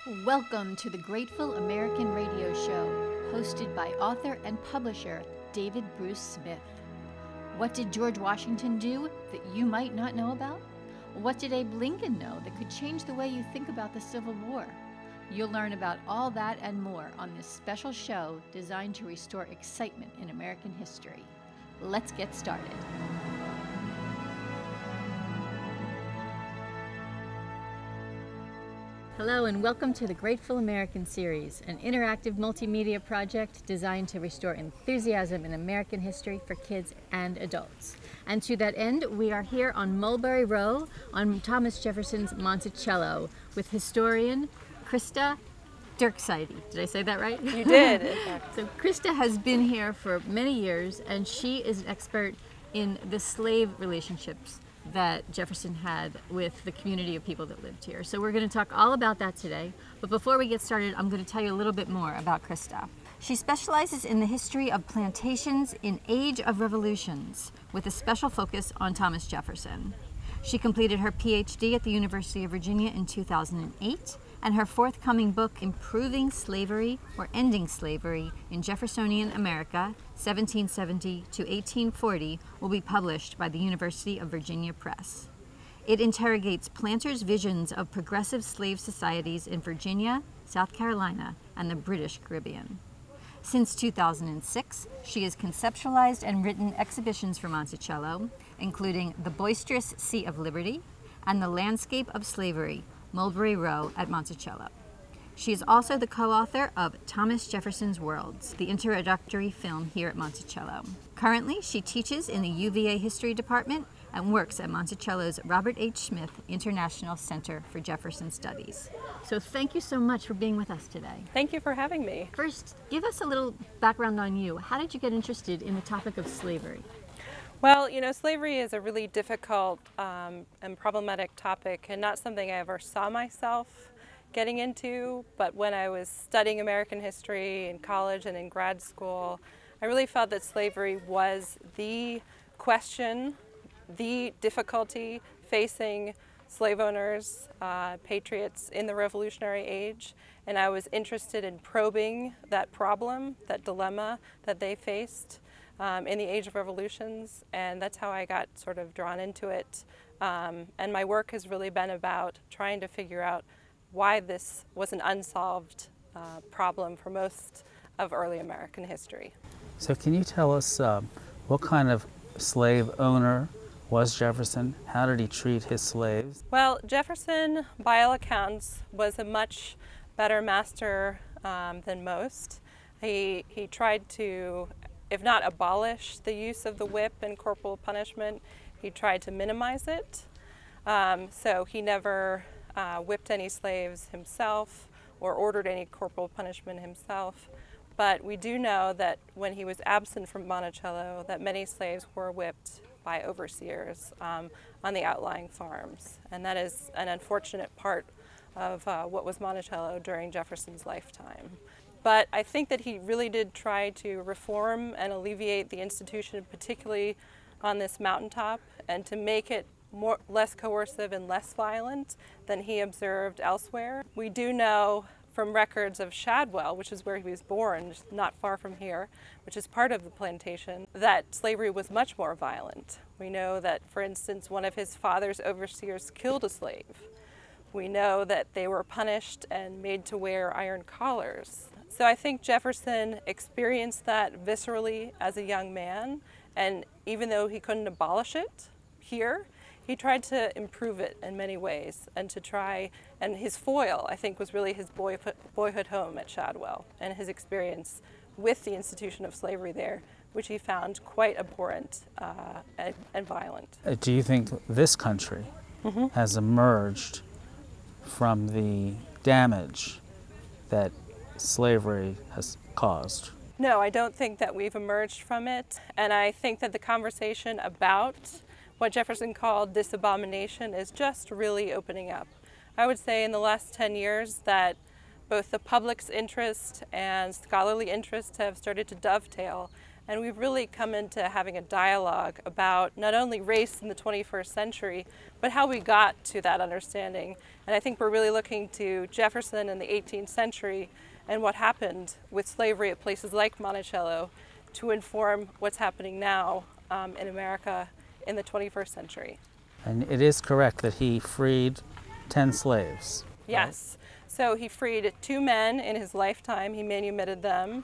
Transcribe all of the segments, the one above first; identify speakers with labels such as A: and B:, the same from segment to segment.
A: Welcome to the Grateful American Radio Show, hosted by author and publisher David Bruce Smith. What did George Washington do that you might not know about? What did Abe Lincoln know that could change the way you think about the Civil War? You'll learn about all that and more on this special show designed to restore excitement in American history. Let's get started. Hello and welcome to the Grateful American series, an interactive multimedia project designed to restore enthusiasm in American history for kids and adults. And to that end, we are here on Mulberry Row on Thomas Jefferson's Monticello with historian Krista Dirkseide. Did I say that right?
B: You did.
A: So Krista has been here for many years, and she is an expert in the slave relationships that Jefferson had with the community of people that lived here. So we're going to talk all about that today. But before we get started, I'm going to tell you a little bit more about Krista. She specializes in the history of plantations in Age of Revolutions, with a special focus on Thomas Jefferson. She completed her PhD at the University of Virginia in 2008, and her forthcoming book, Improving Slavery or Ending Slavery in Jeffersonian America, 1770 to 1840, will be published by the University of Virginia Press. It interrogates planters' visions of progressive slave societies in Virginia, South Carolina, and the British Caribbean. Since 2006, she has conceptualized and written exhibitions for Monticello, including The Boisterous Sea of Liberty and The Landscape of Slavery, Mulberry Row at Monticello. She is also the co-author of Thomas Jefferson's Worlds, the introductory film here at Monticello. Currently, she teaches in the UVA History Department and works at Monticello's Robert H. Smith International Center for Jefferson Studies. So thank you so much for being with us today.
B: Thank you for having me.
A: First, give us a little background on you. How did you get interested in the topic of slavery?
B: Well, slavery is a really difficult and problematic topic, and not something I ever saw myself getting into. But when I was studying American history in college and in grad school, I really felt that slavery was the question, the difficulty facing slave owners, patriots in the Revolutionary Age. And I was interested in probing that problem, that dilemma that they faced in the Age of Revolutions, and that's how I got sort of drawn into it. And my work has really been about trying to figure out why this was an unsolved problem for most of early American history.
C: So can you tell us what kind of slave owner was Jefferson? How did he treat his slaves?
B: Well, Jefferson, by all accounts, was a much better master than most. He tried to, if not abolish the use of the whip and corporal punishment, he tried to minimize it. So he never whipped any slaves himself or ordered any corporal punishment himself. But we do know that when he was absent from Monticello, that many slaves were whipped by overseers on the outlying farms. And that is an unfortunate part of what was Monticello during Jefferson's lifetime. But I think that he really did try to reform and alleviate the institution, particularly on this mountaintop, and to make it less coercive and less violent than he observed elsewhere. We do know from records of Shadwell, which is where he was born, not far from here, which is part of the plantation, that slavery was much more violent. We know that, for instance, one of his father's overseers killed a slave. We know that they were punished and made to wear iron collars. So I think Jefferson experienced that viscerally as a young man, and even though he couldn't abolish it here, he tried to improve it in many ways, and his foil, I think, was really his boyhood home at Shadwell, and his experience with the institution of slavery there, which he found quite abhorrent and violent.
C: Do you think this country has emerged from the damage that slavery has caused?
B: No, I don't think that we've emerged from it, and I think that the conversation about what Jefferson called this abomination is just really opening up. I would say in the last 10 years that both the public's interest and scholarly interest have started to dovetail And we've really come into having a dialogue about not only race in the 21st century, but how we got to that understanding. And I think we're really looking to Jefferson in the 18th century and what happened with slavery at places like Monticello to inform what's happening now in America in the 21st century.
C: And it is correct that he freed 10 slaves.
B: Yes. So he freed 2 men in his lifetime. He manumitted them.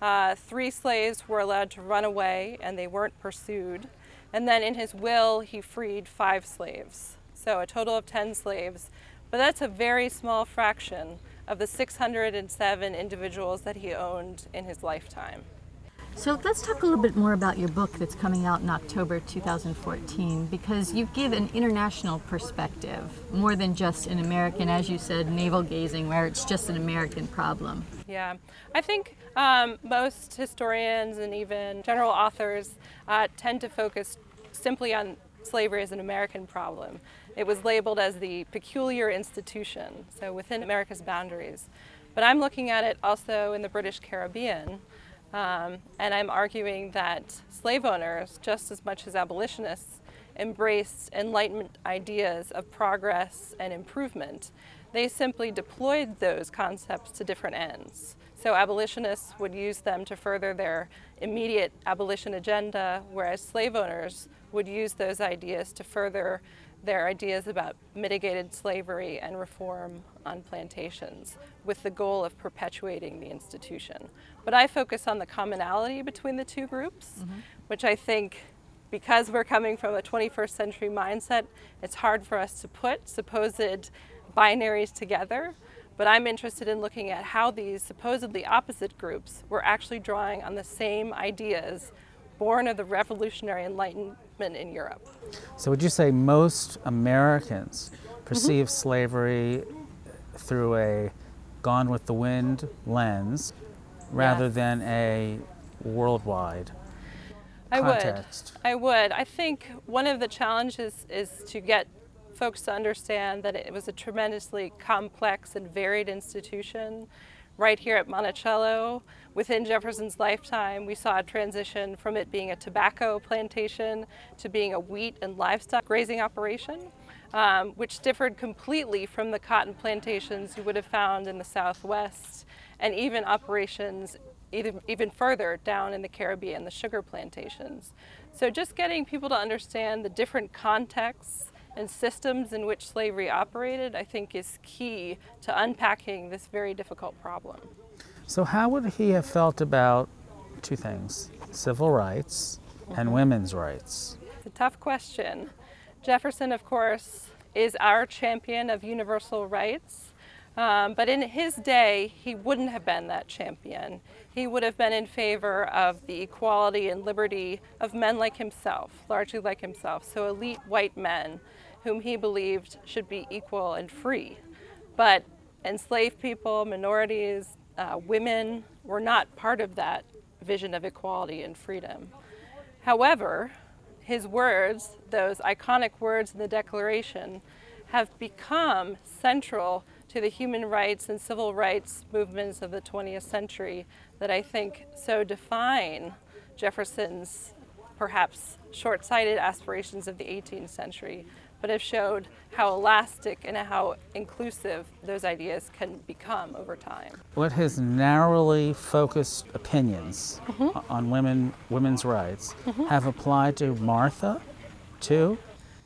B: 3 slaves were allowed to run away and they weren't pursued. And then in his will, he freed 5 slaves. So a total of 10 slaves. But that's a very small fraction of the 607 individuals that he owned in his lifetime.
A: So let's talk a little bit more about your book that's coming out in October 2014, because you give an international perspective, more than just an American, as you said, navel gazing, where it's just an American problem.
B: Yeah, I think most historians and even general authors tend to focus simply on slavery as an American problem. It was labeled as the peculiar institution, so within America's boundaries. But I'm looking at it also in the British Caribbean. And I'm arguing that slave owners, just as much as abolitionists, embraced Enlightenment ideas of progress and improvement. They simply deployed those concepts to different ends. So abolitionists would use them to further their immediate abolition agenda, whereas slave owners would use those ideas to further their ideas about mitigated slavery and reform on plantations, with the goal of perpetuating the institution. But I focus on the commonality between the 2 groups, which I think, because we're coming from a 21st century mindset, it's hard for us to put supposed binaries together. But I'm interested in looking at how these supposedly opposite groups were actually drawing on the same ideas born of the revolutionary Enlightenment in Europe.
C: So would you say most Americans perceive slavery through a Gone with the Wind lens rather
B: Yes.
C: than a worldwide context?
B: I would. I think one of the challenges is to get folks to understand that it was a tremendously complex and varied institution. Right here at Monticello, within Jefferson's lifetime, we saw a transition from it being a tobacco plantation to being a wheat and livestock grazing operation, which differed completely from the cotton plantations you would have found in the Southwest, and even operations even further down in the Caribbean, the sugar plantations. So just getting people to understand the different contexts and systems in which slavery operated, I think, is key to unpacking this very difficult problem.
C: So how would he have felt about 2 things, civil rights and women's rights?
B: It's a tough question. Jefferson, of course, is our champion of universal rights, but in his day, he wouldn't have been that champion. He would have been in favor of the equality and liberty of men like himself, largely like himself, so elite white men whom he believed should be equal and free. But enslaved people, minorities, women were not part of that vision of equality and freedom. However, his words, those iconic words in the Declaration, have become central to the human rights and civil rights movements of the 20th century that I think so define Jefferson's perhaps short-sighted aspirations of the 18th century, but have showed how elastic and how inclusive those ideas can become over time.
C: What his narrowly focused opinions on women's rights have applied to Martha too?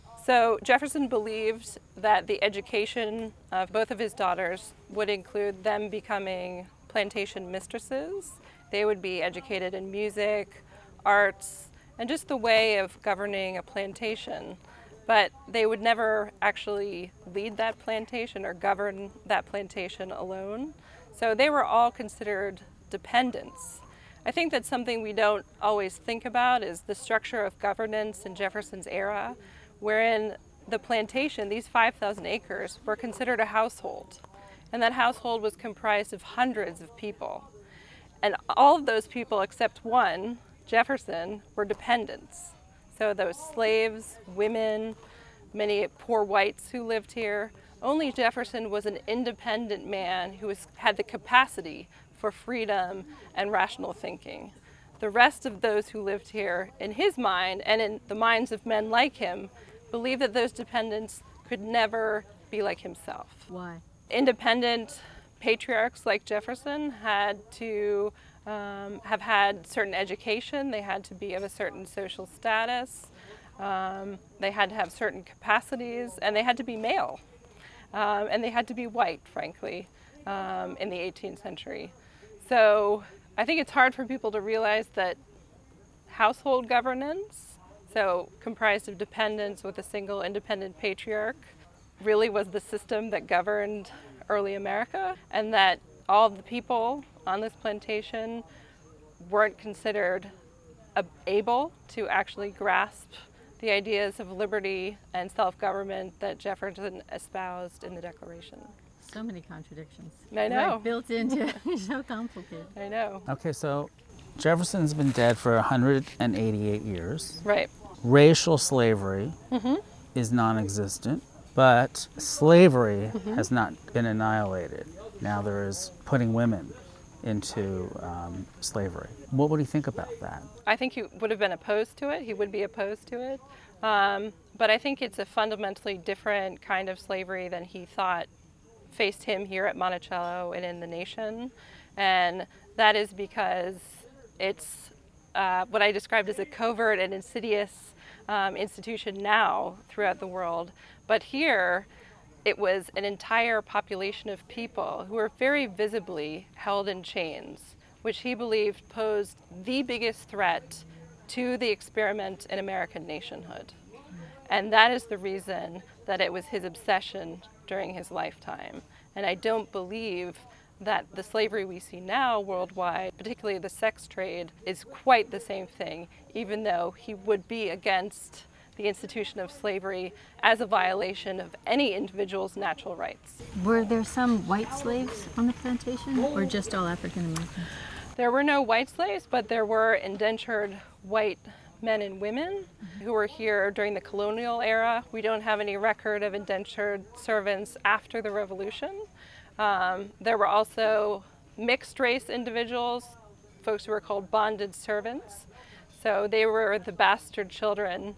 B: So Jefferson believed that the education of both of his daughters would include them becoming plantation mistresses. They would be educated in music, arts, and just the way of governing a plantation. But they would never actually lead that plantation or govern that plantation alone. So they were all considered dependents. I think that's something we don't always think about is the structure of governance in Jefferson's era, wherein the plantation, these 5,000 acres, were considered a household. And that household was comprised of hundreds of people. And all of those people except one, Jefferson, were dependents. So those slaves, women, many poor whites who lived here, only Jefferson was an independent man who had the capacity for freedom and rational thinking. the rest of those who lived here, in his mind and in the minds of men like him, believed that those dependents could never be like himself.
A: Why?
B: Independent patriarchs like Jefferson had to have had certain education, they had to be of a certain social status, they had to have certain capacities, and they had to be male. And they had to be white, frankly, in the 18th century. So I think it's hard for people to realize that household governance, so comprised of dependents with a single independent patriarch, really was the system that governed early America, and that all of the people on this plantation weren't considered able to actually grasp the ideas of liberty and self-government that Jefferson espoused in the Declaration.
A: So many contradictions.
B: I know.
A: Right, built into it. So complicated.
B: I know.
C: Okay, so Jefferson's been dead for 188 years.
B: Right.
C: Racial slavery is non-existent, but slavery has not been annihilated. Now there is putting women into slavery. What would he think about that?
B: I think he would have been opposed to it. He would be opposed to it. But I think it's a fundamentally different kind of slavery than he thought faced him here at Monticello and in the nation. And that is because it's what I described as a covert and insidious institution now throughout the world. But here, it was an entire population of people who were very visibly held in chains, which he believed posed the biggest threat to the experiment in American nationhood. And that is the reason that it was his obsession during his lifetime. And I don't believe that the slavery we see now worldwide, particularly the sex trade, is quite the same thing, even though he would be against the institution of slavery as a violation of any individual's natural rights.
A: Were there some white slaves on the plantation, or just all African Americans?
B: There were no white slaves, but there were indentured white men and women who were here during the colonial era. We don't have any record of indentured servants after the Revolution. There were also mixed race individuals, folks who were called bonded servants. So they were the bastard children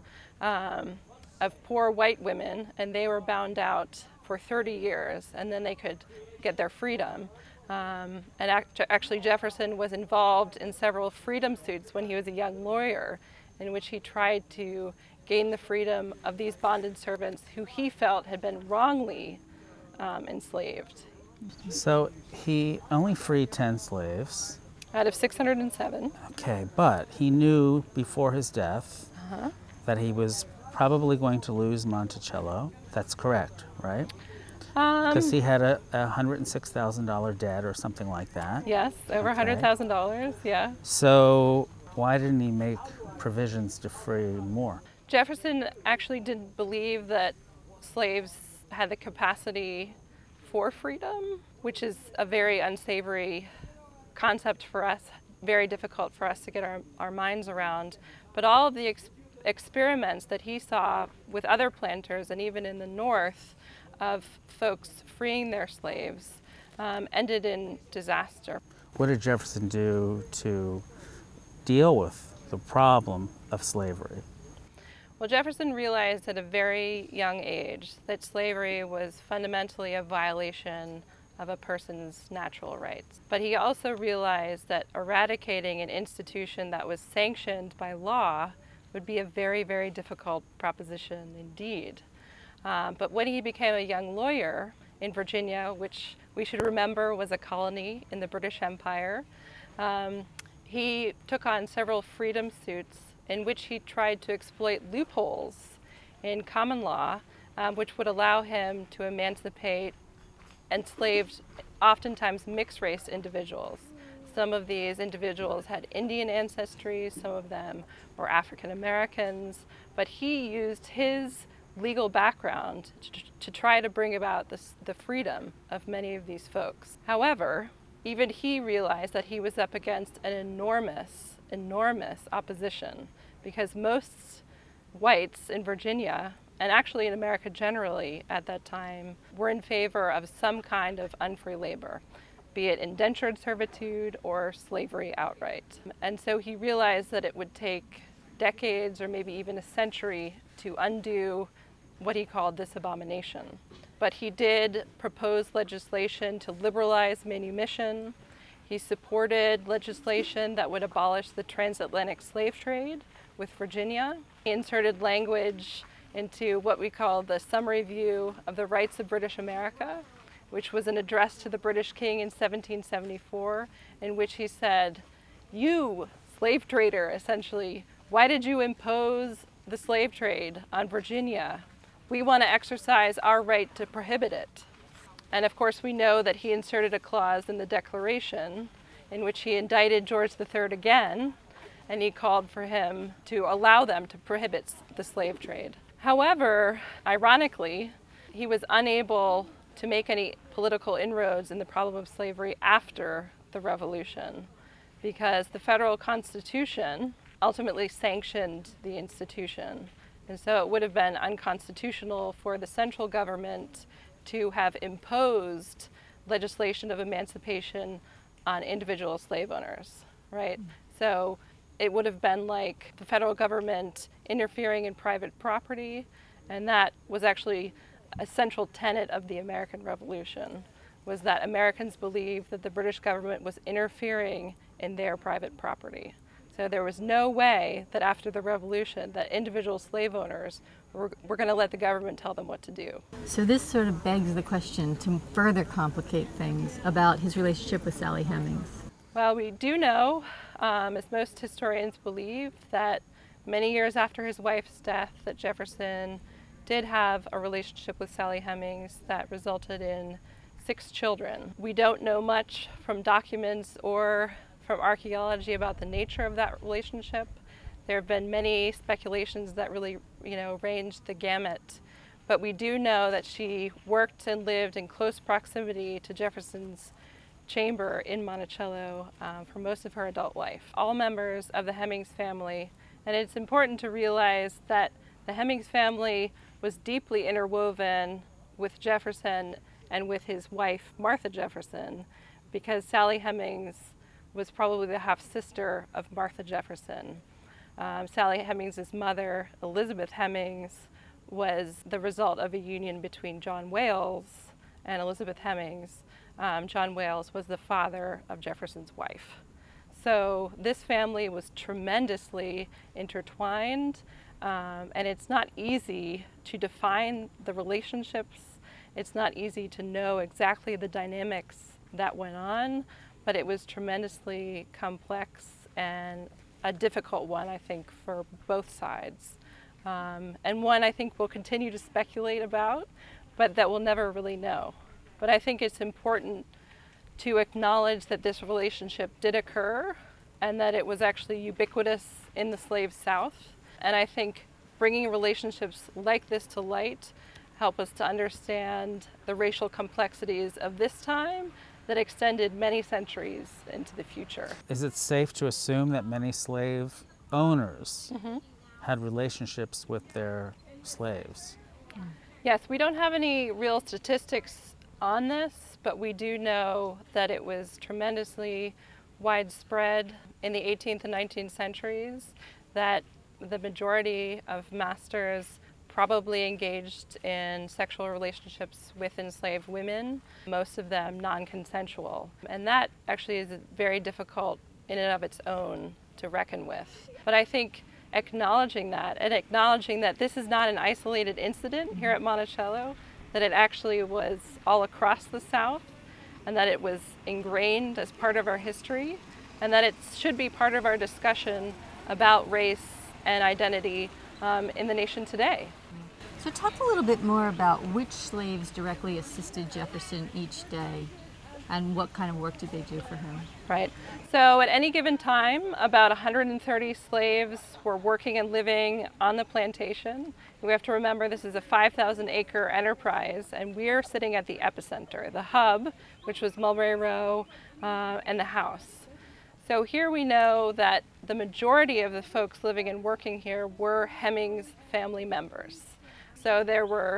B: of poor white women, and they were bound out for 30 years, and then they could get their freedom. And actually Jefferson was involved in several freedom suits when he was a young lawyer, in which he tried to gain the freedom of these bonded servants who he felt had been wrongly enslaved.
C: So he only freed 10 slaves.
B: Out of 607.
C: Okay, but he knew before his death that he was probably going to lose Monticello. That's correct, right? Because he had a $106,000 debt or something like that.
B: Yes, over
C: Okay.
B: $100,000, yeah.
C: So why didn't he make provisions to free more?
B: Jefferson actually didn't believe that slaves had the capacity for freedom, which is a very unsavory concept for us, very difficult for us to get our minds around. But all of the experiments that he saw with other planters and even in the North of folks freeing their slaves ended in disaster.
C: What did Jefferson do to deal with the problem of slavery?
B: Well, Jefferson realized at a very young age that slavery was fundamentally a violation of a person's natural rights. But he also realized that eradicating an institution that was sanctioned by law would be a very, very difficult proposition indeed. But when he became a young lawyer in Virginia, which we should remember was a colony in the British Empire, he took on several freedom suits in which he tried to exploit loopholes in common law, which would allow him to emancipate enslaved, oftentimes mixed-race individuals. Some of these individuals had Indian ancestry, some of them were African Americans, but he used his legal background to try to bring about the freedom of many of these folks. However, even he realized that he was up against an enormous opposition, because most whites in Virginia, and actually in America generally at that time, were in favor of some kind of unfree labor, be it indentured servitude or slavery outright. And so he realized that it would take decades or maybe even a century to undo what he called this abomination. But he did propose legislation to liberalize manumission. He supported legislation that would abolish the transatlantic slave trade with Virginia. He inserted language into what we call the Summary View of the Rights of British America, which was an address to the British King in 1774, in which he said, "You, slave trader, essentially, why did you impose the slave trade on Virginia? We want to exercise our right to prohibit it." And of course, we know that he inserted a clause in the Declaration in which he indicted George III again, and he called for him to allow them to prohibit the slave trade. However, ironically, he was unable to make any political inroads in the problem of slavery after the Revolution, because the federal Constitution ultimately sanctioned the institution. And so it would have been unconstitutional for the central government to have imposed legislation of emancipation on individual slave owners, right? So it would have been like the federal government interfering in private property, and that was actually a central tenet of the American Revolution, was that Americans believed that the British government was interfering in their private property. So there was no way that after the Revolution that individual slave owners were going to let the government tell them what to do.
A: So this sort of begs the question, to further complicate things, about his relationship with Sally Hemings.
B: Well, we do know, as most historians believe, that many years after his wife's death, that Jefferson did have a relationship with Sally Hemings that resulted in 6 children. We don't know much from documents or from archaeology about the nature of that relationship. There have been many speculations that really, ranged the gamut. But we do know that she worked and lived in close proximity to Jefferson's chamber in Monticello for most of her adult life. All members of the Hemings family, and it's important to realize that the Hemings family was deeply interwoven with Jefferson and with his wife, Martha Jefferson, because Sally Hemings was probably the half-sister of Martha Jefferson. Sally Hemings' mother, Elizabeth Hemings, was the result of a union between John Wales and Elizabeth Hemings. John Wales was the father of Jefferson's wife. So this family was tremendously intertwined, and it's not easy to define the relationships. It's not easy to know exactly the dynamics that went on, but it was tremendously complex and a difficult one, I think, for both sides. And one I think we'll continue to speculate about, but that we'll never really know. But I think it's important to acknowledge that this relationship did occur and that it was actually ubiquitous in the slave South. And I think bringing relationships like this to light help us to understand the racial complexities of this time that extended many centuries into the future.
C: Is it safe to assume that many slave owners had relationships with their slaves?
B: Yes, we don't have any real statistics on this, but we do know that it was tremendously widespread in the 18th and 19th centuries, that the majority of masters probably engaged in sexual relationships with enslaved women, most of them non-consensual. And that actually is very difficult in and of its own to reckon with. But I think acknowledging that, and acknowledging that this is not an isolated incident here at Monticello, that it actually was all across the South, and that it was ingrained as part of our history, and that it should be part of our discussion about race and identity in the nation today.
A: So talk a little bit more about which slaves directly assisted Jefferson each day, and what kind of work did they do for him?
B: Right. So at any given time, about 130 slaves were working and living on the plantation. We have to remember this is a 5,000-acre enterprise, and we're sitting at the epicenter, the hub, which was Mulberry Row, and the house. So here we know that the majority of the folks living and working here were Hemings family members. So there were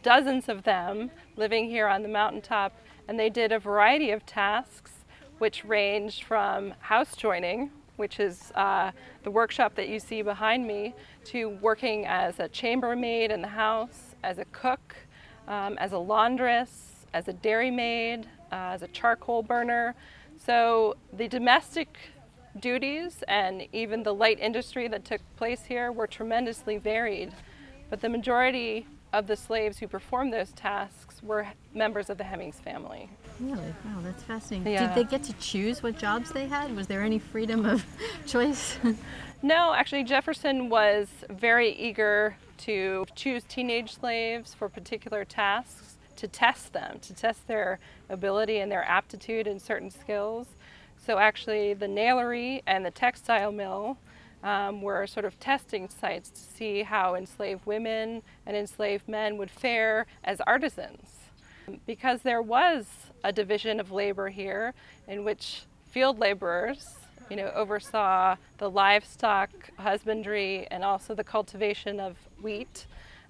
B: dozens of them living here on the mountaintop, and they did a variety of tasks which ranged from house joining, which is the workshop that you see behind me, to working as a chambermaid in the house, as a cook, as a laundress, as a dairymaid, as a charcoal burner. So the domestic duties and even the light industry that took place here were tremendously varied. But the majority of the slaves who performed those tasks were members of the Hemmings family.
A: Really? Wow, that's fascinating.
B: Yeah.
A: Did they get to choose what jobs they had? Was there any freedom of choice?
B: No, actually Jefferson was very eager to choose teenage slaves for particular tasks, to test them, to test their ability and their aptitude in certain skills. So actually the nailery and the textile mill were sort of testing sites to see how enslaved women and enslaved men would fare as artisans. Because there was a division of labor here in which field laborers, oversaw the livestock husbandry and also the cultivation of wheat,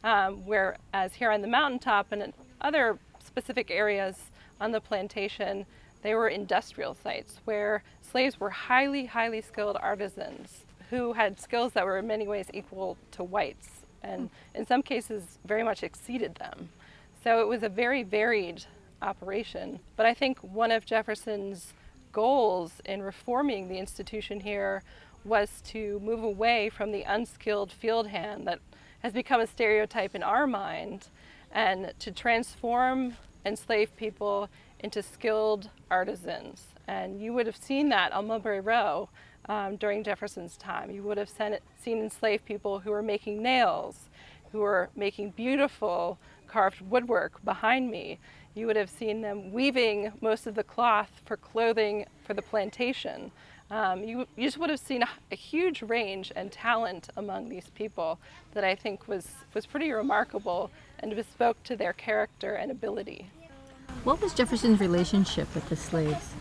B: whereas here on the mountaintop and in other specific areas on the plantation, they were industrial sites where slaves were highly, highly skilled artisans who had skills that were in many ways equal to whites, and in some cases very much exceeded them. So it was a very varied operation. But I think one of Jefferson's goals in reforming the institution here was to move away from the unskilled field hand that has become a stereotype in our mind, and to transform enslaved people into skilled artisans. And you would have seen that on Mulberry Row during Jefferson's time. You would have seen enslaved people who were making nails, who were making beautiful carved woodwork behind me. You would have seen them weaving most of the cloth for clothing for the plantation. You just would have seen a huge range and talent among these people that I think was pretty remarkable and bespoke to their character and ability.
A: What was Jefferson's relationship with the slaves?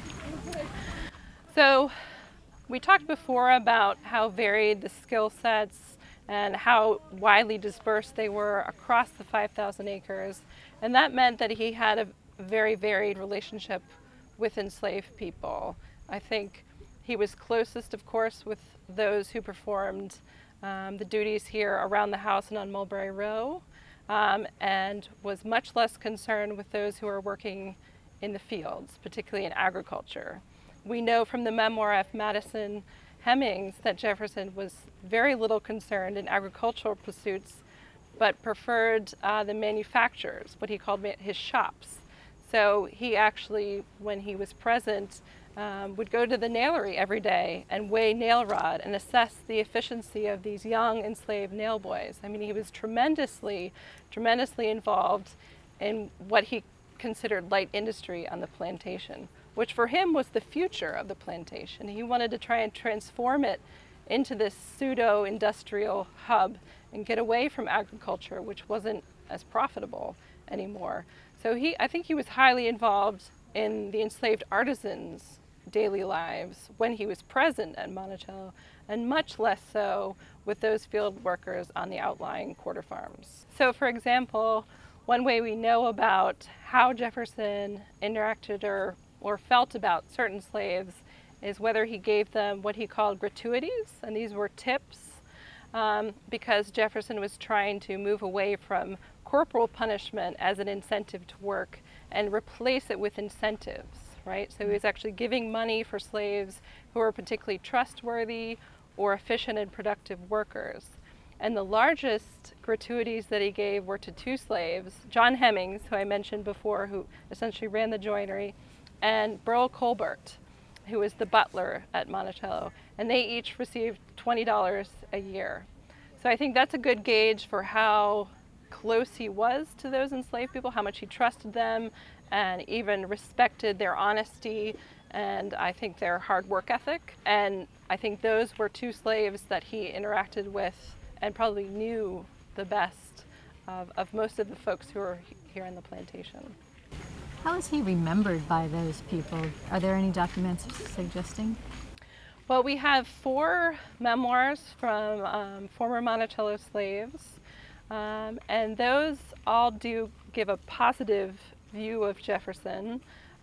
B: So we talked before about how varied the skill sets and how widely dispersed they were across the 5,000 acres. And that meant that he had a very varied relationship with enslaved people. I think he was closest, of course, with those who performed the duties here around the house and on Mulberry Row, and was much less concerned with those who were working in the fields, particularly in agriculture. We know from the memoir of Madison Hemmings that Jefferson was very little concerned in agricultural pursuits, but preferred the manufacturers, what he called his shops. So he actually, when he was present, would go to the nailery every day and weigh nail rod and assess the efficiency of these young enslaved nail boys. I mean, he was tremendously involved in what he considered light industry on the plantation, which for him was the future of the plantation. He wanted to try and transform it into this pseudo-industrial hub and get away from agriculture, which wasn't as profitable anymore. So I think he was highly involved in the enslaved artisans' daily lives when he was present at Monticello, and much less so with those field workers on the outlying quarter farms. So for example, one way we know about how Jefferson interacted or felt about certain slaves is whether he gave them what he called gratuities, and these were tips, because Jefferson was trying to move away from corporal punishment as an incentive to work and replace it with incentives, right? So he was actually giving money for slaves who were particularly trustworthy or efficient and productive workers. And the largest gratuities that he gave were to two slaves, John Hemmings, who I mentioned before, who essentially ran the joinery, and Burl Colbert, who was the butler at Monticello. And they each received $20 a year. So I think that's a good gauge for how close he was to those enslaved people, how much he trusted them and even respected their honesty and I think their hard work ethic. And I think those were two slaves that he interacted with and probably knew the best of most of the folks who were here on the plantation.
A: How is he remembered by those people? Are there any documents suggesting?
B: Well, we have 4 memoirs from former Monticello slaves, and those all do give a positive view of Jefferson,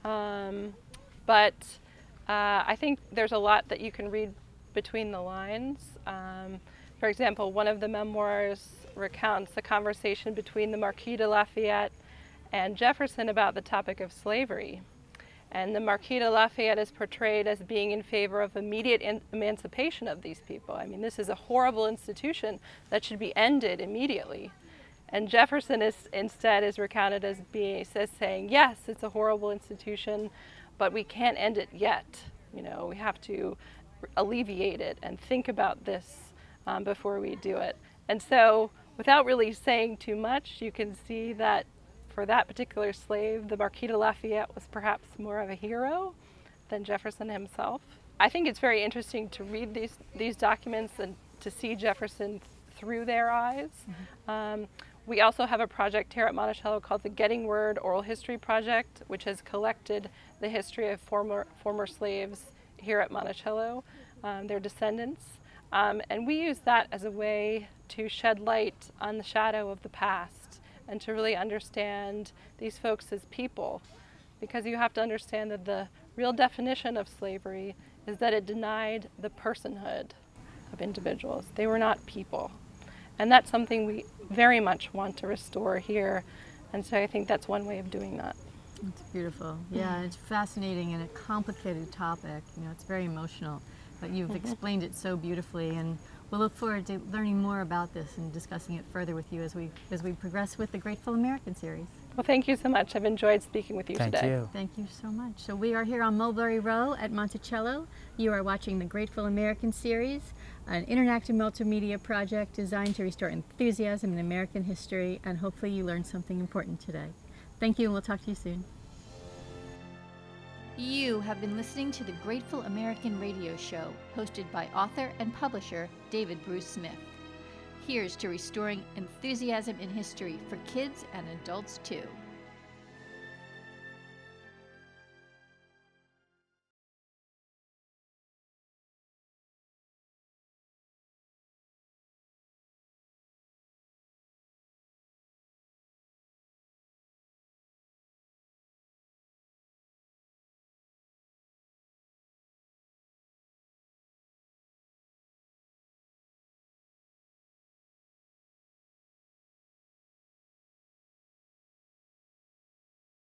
B: but I think there's a lot that you can read between the lines. For example, one of the memoirs recounts a conversation between the Marquis de Lafayette and Jefferson about the topic of slavery. And the Marquis de Lafayette is portrayed as being in favor of immediate emancipation of these people. I mean, this is a horrible institution that should be ended immediately. And Jefferson instead is recounted as saying, yes, it's a horrible institution, but we can't end it yet. You know, we have to alleviate it and think about this before we do it. And so, without really saying too much, you can see that for that particular slave, the Marquis de Lafayette was perhaps more of a hero than Jefferson himself. I think it's very interesting to read these documents and to see Jefferson through their eyes. Mm-hmm. We also have a project here at Monticello called the Getting Word Oral History Project, which has collected the history of former slaves here at Monticello, their descendants. And we use that as a way to shed light on the shadow of the past and to really understand these folks as people. Because you have to understand that the real definition of slavery is that it denied the personhood of individuals. They were not people. And that's something we very much want to restore here. And so I think that's one way of doing that.
A: It's beautiful. Yeah, it's fascinating and a complicated topic. You know, it's very emotional, but you've explained it so beautifully, and we'll look forward to learning more about this and discussing it further with you as we progress with the Grateful American series.
B: Well, thank you so much. I've enjoyed speaking with you today.
C: Thank you.
A: Thank you so much. So we are here on Mulberry Row at Monticello. You are watching the Grateful American series, an interactive multimedia project designed to restore enthusiasm in American history, and hopefully you learned something important today. Thank you, and we'll talk to you soon. You have been listening to the Grateful American Radio Show, hosted by author and publisher David Bruce Smith. Here's to restoring enthusiasm in history for kids and adults too.